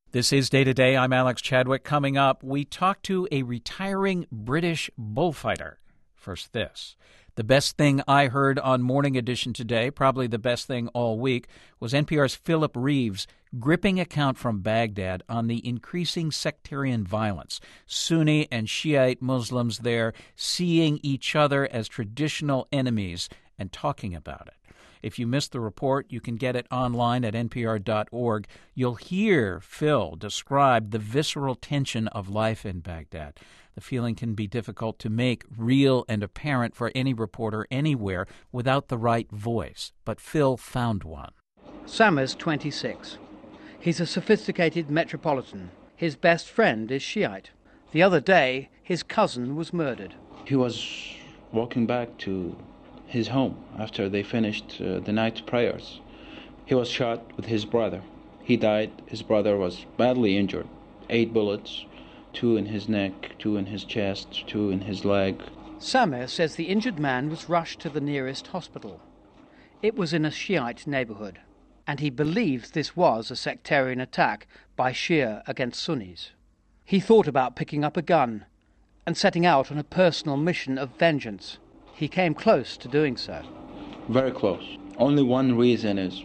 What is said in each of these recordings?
This is Day to Day. I'm Alex Chadwick. Coming up, we talk to a retiring British bullfighter. First this. The best thing I heard on Morning Edition today, probably the best thing all week, was NPR's Philip Reeves' gripping account from Baghdad on the increasing sectarian violence. Sunni and Shiite Muslims there seeing each other as traditional enemies and talking about it. If you missed the report, you can get it online at npr.org. You'll hear Phil describe the visceral tension of life in Baghdad. The feeling can be difficult to make real and apparent for any reporter anywhere without the right voice, but Phil found one. Samer's 26. He's a sophisticated metropolitan. His best friend is Shiite. The other day, his cousin was murdered. He was walking back to his home after they finished the night prayers. He was shot with his brother. He died. His brother was badly injured. 8 bullets, 2 in his neck, 2 in his chest, 2 in his leg. Samer says the injured man was rushed to the nearest hospital. It was in a Shiite neighborhood, and he believes this was a sectarian attack by Shia against Sunnis. He thought about picking up a gun and setting out on a personal mission of vengeance. He came close to doing so. Very close. Only one reason is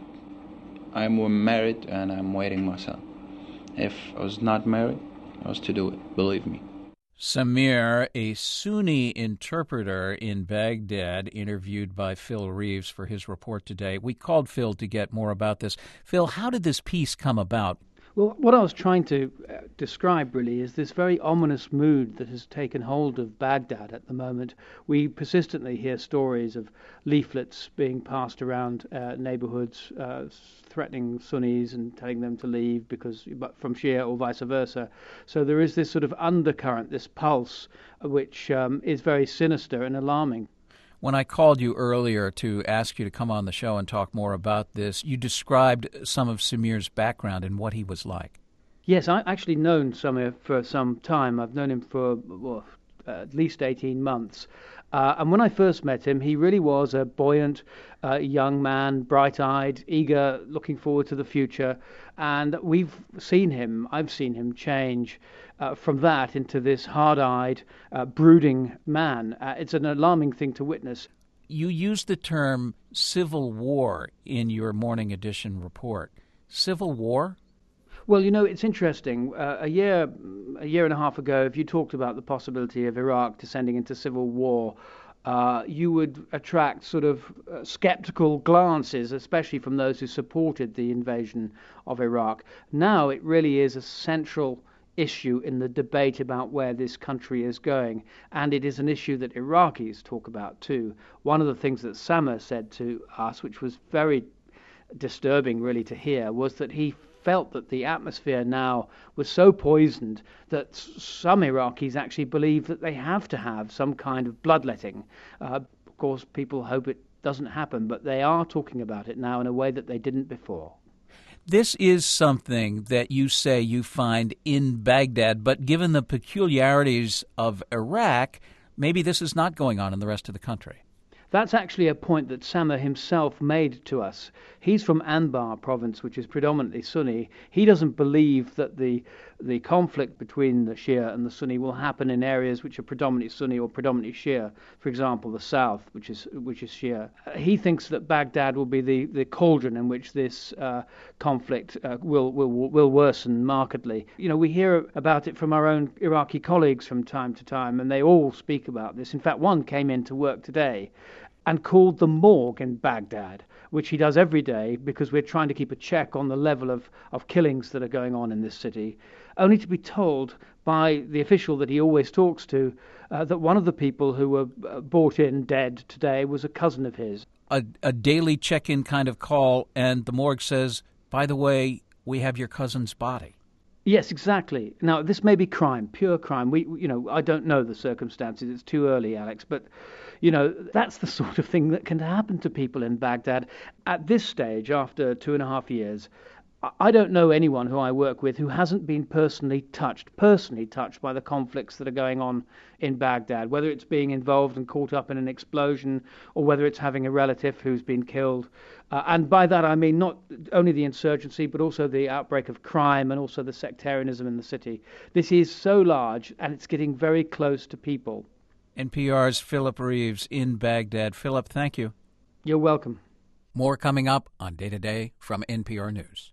I'm married and I'm waiting my son. If I was not married, I was to do it, believe me. Samir, a Sunni interpreter in Baghdad, interviewed by Phil Reeves for his report today. We called Phil to get more about this. Phil, how did this piece come about? Well, what I was trying to describe really is this very ominous mood that has taken hold of Baghdad at the moment. We persistently hear stories of leaflets being passed around neighborhoods threatening Sunnis and telling them to leave from Shia or vice versa. So there is this sort of undercurrent, this pulse, which is very sinister and alarming. When I called you earlier to ask you to come on the show and talk more about this, you described some of Samir's background and what he was like. Yes, I've actually known Samir for some time. I've known him for at least 18 months. And when I first met him, he really was a buoyant young man, bright-eyed, eager, looking forward to the future. And I've seen him change from that into this hard-eyed, brooding man. It's an alarming thing to witness. You used the term civil war in your Morning Edition report. Civil war? Well, it's interesting. A year and a half ago, if you talked about the possibility of Iraq descending into civil war, you would attract sort of skeptical glances, especially from those who supported the invasion of Iraq. Now it really is a central issue in the debate about where this country is going, and it is an issue that Iraqis talk about too. One of the things that Samer said to us, which was very disturbing really to hear, was that he felt that the atmosphere now was so poisoned that some Iraqis actually believe that they have to have some kind of bloodletting. Of course, people hope it doesn't happen, but they are talking about it now in a way that they didn't before. This is something that you say you find in Baghdad, but given the peculiarities of Iraq, maybe this is not going on in the rest of the country. That's actually a point that Samer himself made to us. He's from Anbar province, which is predominantly Sunni. He doesn't believe that the conflict between the Shia and the Sunni will happen in areas which are predominantly Sunni or predominantly Shia. For example, the south, which is Shia. He thinks that Baghdad will be the cauldron in which this conflict will worsen markedly. We hear about it from our own Iraqi colleagues from time to time, and they all speak about this. In fact, one came in to work today and called the morgue in Baghdad, which he does every day because we're trying to keep a check on the level of killings that are going on in this city, only to be told by the official that he always talks to that one of the people who were brought in dead today was a cousin of his. A daily check-in kind of call, and the morgue says, by the way, we have your cousin's body. Yes, exactly. Now, this may be crime, pure crime. I don't know the circumstances. It's too early, Alex. But, that's the sort of thing that can happen to people in Baghdad. At this stage, after 2.5 years, I don't know anyone who I work with who hasn't been personally touched by the conflicts that are going on in Baghdad, whether it's being involved and caught up in an explosion or whether it's having a relative who's been killed. And by that I mean not only the insurgency, but also the outbreak of crime and also the sectarianism in the city. This is so large and it's getting very close to people. NPR's Philip Reeves in Baghdad. Philip, thank you. You're welcome. More coming up on Day to Day from NPR News.